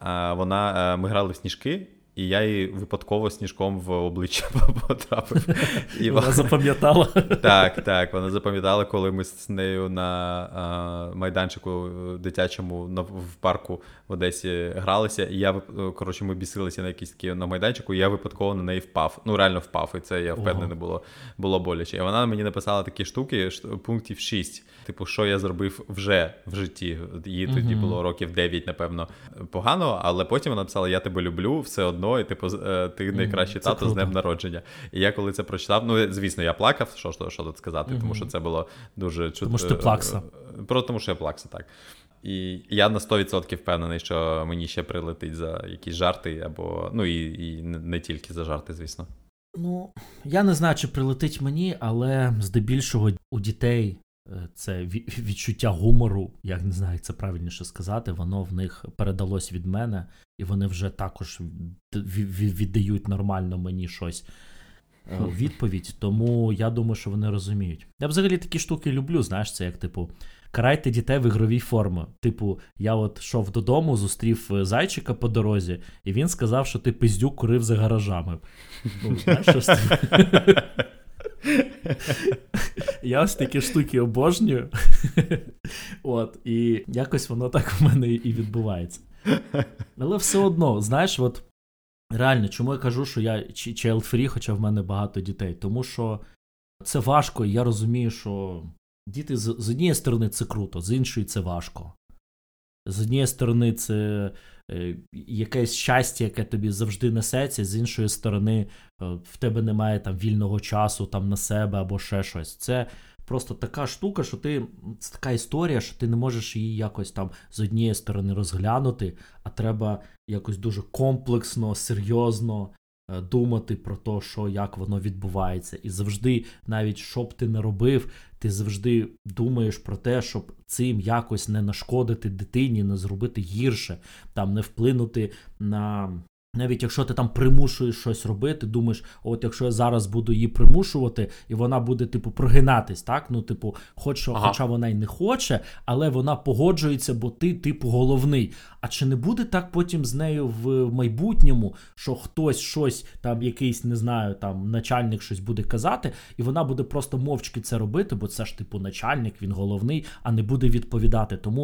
ми грали в сніжки, і я їй випадково сніжком в обличчя потрапив. І вона запам'ятала? Так, вона запам'ятала, коли ми з нею на майданчику дитячому в парку в Одесі гралися, і ми бісилися на якийсь такий на майданчику, і я випадково на неї впав. Ну, реально впав, і це, я впевнений, було боляче. І вона мені написала такі штуки, пунктів 6. Типу, що я зробив вже в житті. Їй тоді було років 9, напевно, погано, але потім вона написала, я тебе люблю, все одно, і типу, ти найкращий тато з днем народження. І я коли це прочитав, ну, звісно, я плакав, що тут сказати, тому що це було дуже чудово. Тому що ти плакса. Тому що я плакса, так. І я на 100% впевнений, що мені ще прилетить за якісь жарти, або, ну, і не тільки за жарти, звісно. Ну, я не знаю, чи прилетить мені, але здебільшого у дітей це відчуття гумору, я не знаю, як це правильніше сказати, воно в них передалось від мене, і вони вже також віддають нормально мені щось у відповідь, тому я думаю, що вони розуміють. Я взагалі такі штуки люблю, знаєш, це як, типу, карайте дітей в ігровій формі. Типу, я от йшов додому, зустрів зайчика по дорозі, і він сказав, що ти пиздюк курив за гаражами. Ну, знаєш, щось таке? Я ось такі штуки обожнюю. От, і якось воно так в мене і відбувається. Але все одно, знаєш, от реально, чому я кажу, що я child-free, хоча в мене багато дітей? Тому що це важко, і я розумію, що діти з однієї сторони це круто, з іншої це важко. З однієї сторони це якесь щастя, яке тобі завжди несеться, з іншої сторони в тебе немає там вільного часу там на себе або ще щось. Це просто така штука, що це така історія, що ти не можеш її якось там з однієї сторони розглянути, а треба якось дуже комплексно, серйозно думати про те, що, як воно відбувається. І завжди, навіть що б ти не робив, ти завжди думаєш про те, щоб цим якось не нашкодити дитині, не зробити гірше, там не вплинути на... Навіть якщо ти там примушуєш щось робити, думаєш, от якщо я зараз буду її примушувати, і вона буде, типу, прогинатись, так? Ну, типу, хоча вона й не хоче, але вона погоджується, бо ти, типу, головний. А чи не буде так потім з нею в майбутньому, що хтось щось, там, якийсь, не знаю, там, начальник щось буде казати, і вона буде просто мовчки це робити, бо це ж, типу, начальник, він головний, а не буде відповідати. Тому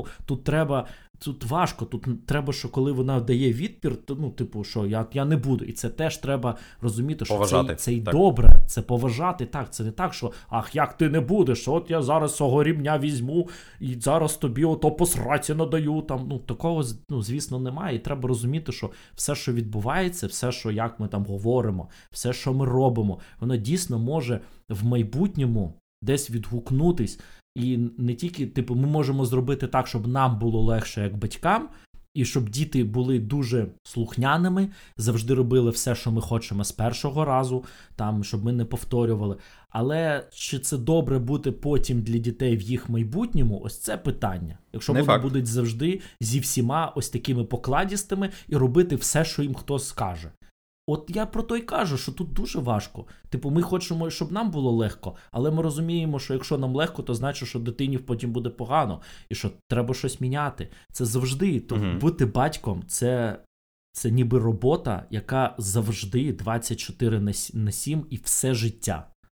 тут важко, тут треба, що коли вона дає відпір, то, ну, типу, що я не буду. І це теж треба розуміти, що поважати, це й добре, це поважати, так, це не так, що, як ти не будеш, от я зараз цього рівня візьму, і зараз тобі ото по сраці надаю, там, ну, такого, ну, звісно, немає. І треба розуміти, що все, що відбувається, все, що, як ми там говоримо, все, що ми робимо, воно дійсно може в майбутньому десь відгукнутись. І не тільки, типу, ми можемо зробити так, щоб нам було легше як батькам, і щоб діти були дуже слухняними, завжди робили все, що ми хочемо з першого разу, там, щоб ми не повторювали. Але чи це добре бути потім для дітей в їх майбутньому, ось це питання. Якщо вони будуть завжди зі всіма ось такими покладістими і робити все, що їм хтось скаже. От я про то й кажу, що тут дуже важко. Типу, ми хочемо, щоб нам було легко, але ми розуміємо, що якщо нам легко, то значить, що дитині потім буде погано, і що треба щось міняти. Це завжди, бути батьком, це ніби робота, яка завжди 24/7 і все життя.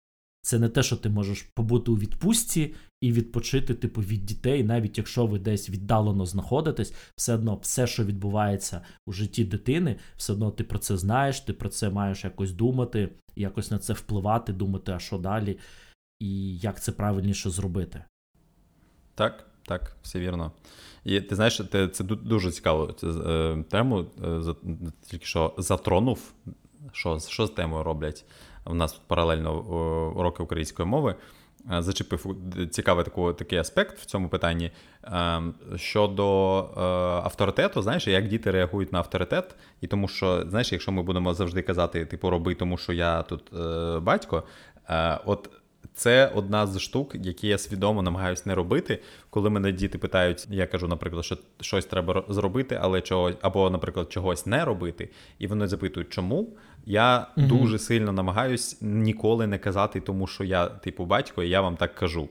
Це не те, що ти можеш побути у відпустці і відпочити, типу, від дітей, навіть якщо ви десь віддалено знаходитесь, все одно, все, що відбувається у житті дитини, все одно ти про це знаєш, ти про це маєш якось думати, якось на це впливати, думати, а що далі, і як це правильніше зробити. Так, все вірно. І ти знаєш, це дуже цікаву тему, тільки що затронув, що з темою роблять. У нас тут паралельно уроки української мови. Зачепив цікавий такий аспект в цьому питанні. Щодо авторитету, знаєш, як діти реагують на авторитет, і тому що, знаєш, якщо ми будемо завжди казати, типу, роби, тому що я тут батько, от це одна з штук, які я свідомо намагаюся не робити, коли мене діти питають, я кажу, наприклад, що щось треба зробити, але чогось, або, наприклад, чогось не робити, і вони запитують, чому, я дуже сильно намагаюсь ніколи не казати, тому що я, типу, батько, і я вам так кажу.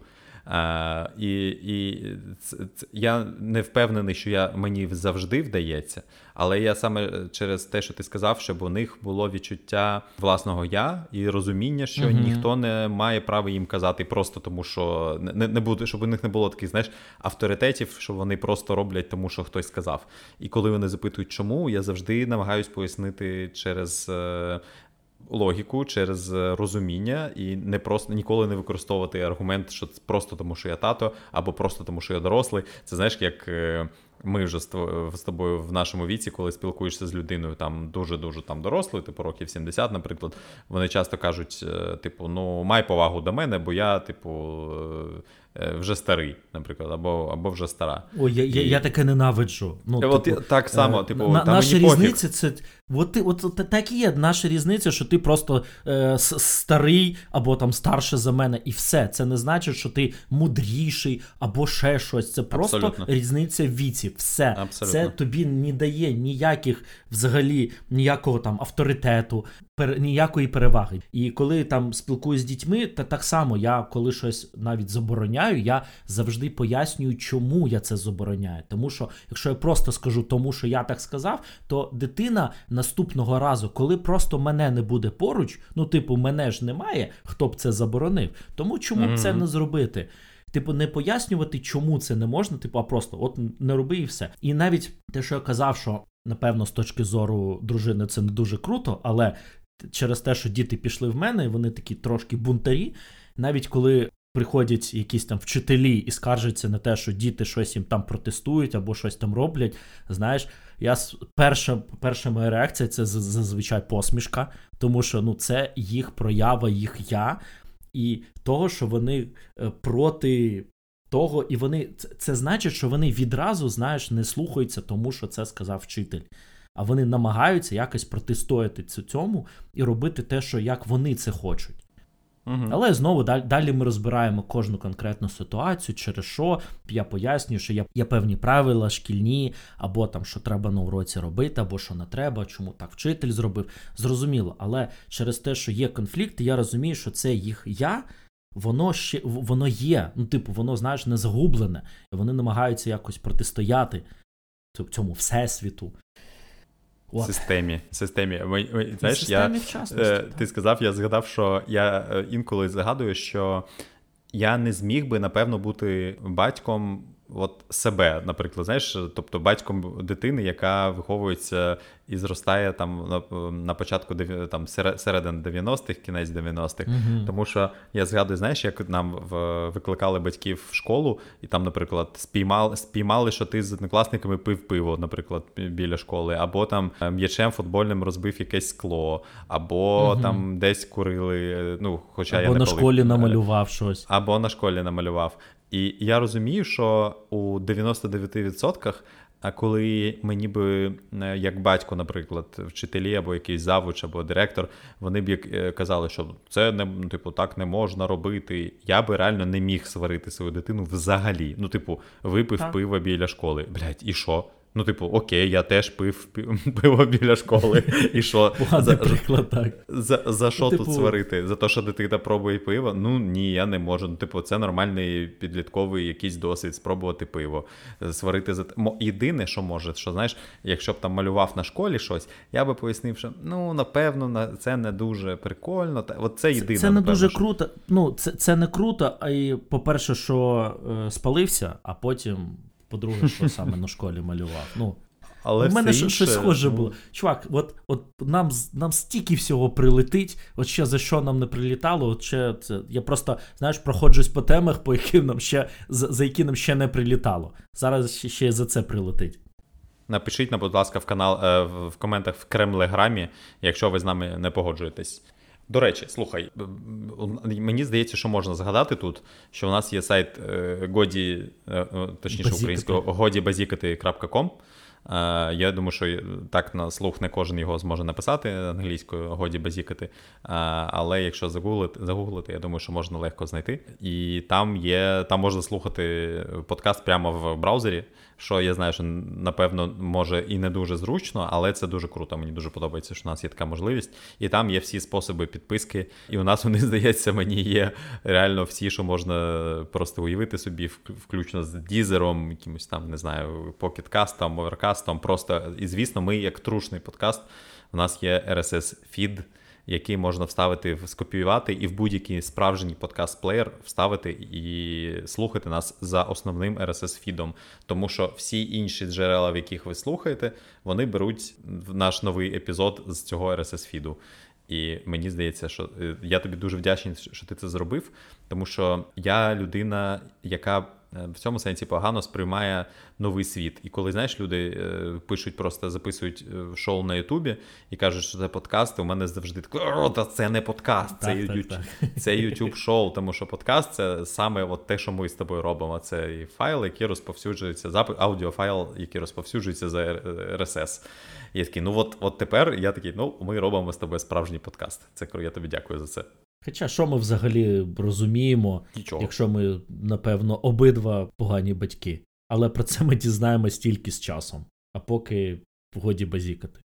Я не впевнений, що мені завжди вдається, але я саме через те, що ти сказав, щоб у них було відчуття власного я і розуміння, що ніхто не має права їм казати просто тому, що не буде, щоб у них не було таких, знаєш, авторитетів, що вони просто роблять тому, що хтось сказав. І коли вони запитують, чому, я завжди намагаюсь пояснити через логіку, через розуміння і ніколи не використовувати аргумент, що це просто тому, що я тато, або просто тому, що я дорослий. Це, знаєш, як ми вже з тобою в нашому віці, коли спілкуєшся з людиною там дуже-дуже там дорослою, типу років 70, наприклад, вони часто кажуть, типу, ну, май повагу до мене, бо я, типу, вже старий, наприклад, або вже стара. Ой, я таке ненавиджу. Ну, от типу, так само, типу, там наша мені пофіг. різниця це от так і є. Наша різниця, що ти просто старий або там старше за мене, і все. Це не значить, що ти мудріший або ще щось. Це просто Абсолютно. Різниця в віці. Все. Абсолютно. Це тобі не дає ніякого там авторитету, ніякої переваги. І коли там спілкуюсь з дітьми, так само я, коли щось навіть забороняю, я завжди пояснюю, чому я це забороняю. Тому що, якщо я просто скажу тому, що я так сказав, то дитина наступного разу, коли просто мене не буде поруч, ну, типу, мене ж немає, хто б це заборонив, тому чому б це не зробити? Типу, не пояснювати, чому це не можна, типу, а просто от не роби і все. І навіть те, що я казав, що, напевно, з точки зору дружини це не дуже круто, але через те, що діти пішли в мене, вони такі трошки бунтарі, навіть коли приходять якісь там вчителі і скаржаться на те, що діти щось їм там протестують або щось там роблять, знаєш, перша моя реакція – це зазвичай посмішка, тому що, ну, це їх проява, їх я, і того, що вони проти того, і вони, це значить, що вони відразу, знаєш, не слухаються тому, що це сказав вчитель. А вони намагаються якось протистояти цьому і робити те, що як вони це хочуть. Але знову далі ми розбираємо кожну конкретну ситуацію, через що я пояснюю, що є певні правила шкільні, або там, що треба на уроці робити, або що не треба, чому так вчитель зробив. Зрозуміло, але через те, що є конфлікти, я розумію, що це їх я, воно є, ну, типу, воно, знаєш, не загублене, і вони намагаються якось протистояти цьому всесвіту. Системі. Знаєш, системі вчасності. Ти сказав, я згадав, що я інколи згадую, що я не зміг би, напевно, бути батьком от себе, наприклад, знаєш, тобто батьком дитини, яка виховується і зростає там на початку там середин 90-х, кінець 90-х. Тому що я згадую, знаєш, як нам викликали батьків в школу, і там, наприклад, спіймали, що ти з однокласниками пив пиво, наприклад, біля школи, або там м'ячем футбольним розбив якесь скло, або там десь курили, ну, хоча або я не на палив. школі намалював щось. Або на школі намалював. І я розумію, що у 99%, коли мені би, як батько, наприклад, вчителі або якийсь завуч, або директор, вони б казали, що це не, типу, так не можна робити, я би реально не міг сварити свою дитину взагалі. Ну, типу, випив пиво біля школи. Блядь, і що? Ну, типу, окей, я теж пив пиво біля школи. І що? Поганий приклад, так. За що тут сварити? За те, що дитина пробує пиво? Ну, ні, я не можу. Ну, типу, це нормальний підлітковий якийсь досвід спробувати пиво. Сварити за... Єдине, що може, що, знаєш, якщо б там малював на школі щось, я би пояснив, що, ну, напевно, це не дуже прикольно. От це єдине. Це не напевно, дуже круто. Ну, це не круто, а і, по-перше, що спалився, а потім... По-друге, що саме на школі малював. Ну, але у мене щось схоже було. Чувак, от нам стільки всього прилетить, от ще за що нам не прилітало, от ще це, я просто, знаєш, проходжусь по темах, по яким нам ще, за які нам ще не прилітало. Зараз ще за це прилетить. Напишіть, будь ласка, в коментах в Кремлеграмі, якщо ви з нами не погоджуєтесь. До речі, слухай, мені здається, що можна згадати тут, що у нас є сайт Годі, точніше українського, godibazikati.com. Я думаю, що так на слух не кожен його зможе написати англійською Годі Базікати, але якщо загуглити, я думаю, що можна легко знайти. І там можна слухати подкаст прямо в браузері, що я знаю, що напевно може і не дуже зручно, але це дуже круто. Мені дуже подобається, що у нас є така можливість. І там є всі способи підписки. І у нас вони, здається, мені є реально всі, що можна просто уявити собі, включно з Дізером, якимось там, не знаю, покеткастом, оверкастом. Просто, і звісно, ми як трушний подкаст, у нас є RSS-фід, який можна вставити, скопіювати і в будь-який справжній подкаст-плеєр вставити і слухати нас за основним RSS-фідом. Тому що всі інші джерела, в яких ви слухаєте, вони беруть наш новий епізод з цього RSS-фіду. І мені здається, що я тобі дуже вдячний, що ти це зробив, тому що я людина, яка в цьому сенсі погано сприймає новий світ. І коли, знаєш, люди пишуть, просто записують шоу на Ютубі і кажуть, що це подкаст, у мене завжди таке, це не подкаст, це YouTube шоу, тому що подкаст – це саме от те, що ми з тобою робимо. Це і файл, який розповсюджується, аудіофайл, який розповсюджується за RSS. І я такий, от тепер я такий, ми робимо з тобою справжній подкаст. Це я тобі дякую за це. Хоча, що ми взагалі розуміємо, Нічого. Якщо ми, напевно, обидва погані батьки. Але про це ми дізнаємось тільки з часом. А поки в Годі базікати.